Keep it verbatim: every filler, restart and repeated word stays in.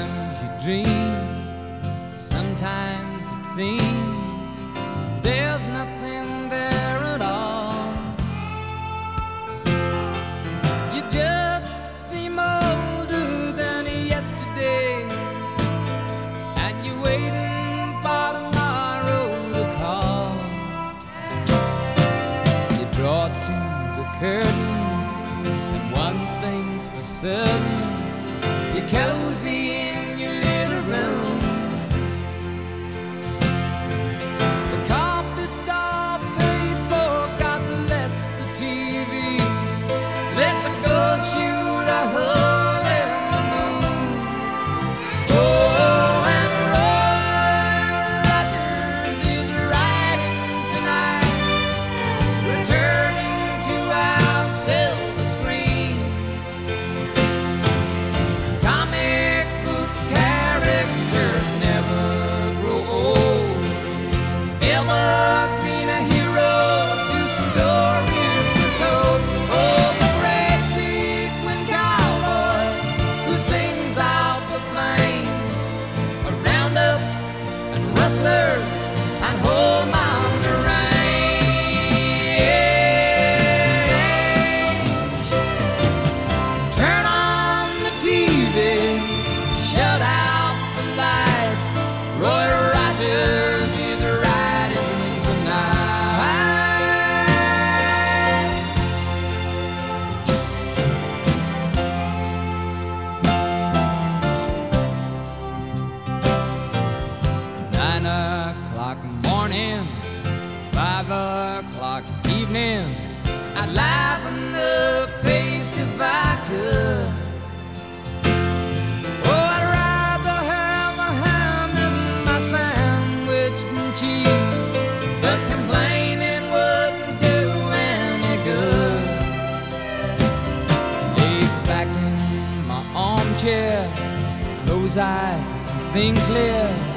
Sometimes you dream, sometimes it seems there's nothing there at all. You just seem older than yesterday, and you're waiting for tomorrow to call. You draw to the curtains, and one thing's for certain: you're cozy in your little room. The carpet's all paid for, God bless the T V. Let's go shoot a hole in the moon. Oh, and Roy Rogers is riding tonight, returning to our silver screen. Comic book characters never grow old. Evergreen heroes whose stories were told. Oh, the great sequin cowboy who sings out the plains, roundups and rustlers and whole mountain range. Turn on the T V, shut out the lights. Roy Rogers is riding tonight. Nine o'clock mornings, five o'clock evenings, I'd liven the pace if I could. Oh, I'd rather have a ham in my sandwich than cheese, but complaining wouldn't do any good. Lay back in my armchair, close eyes and think clear.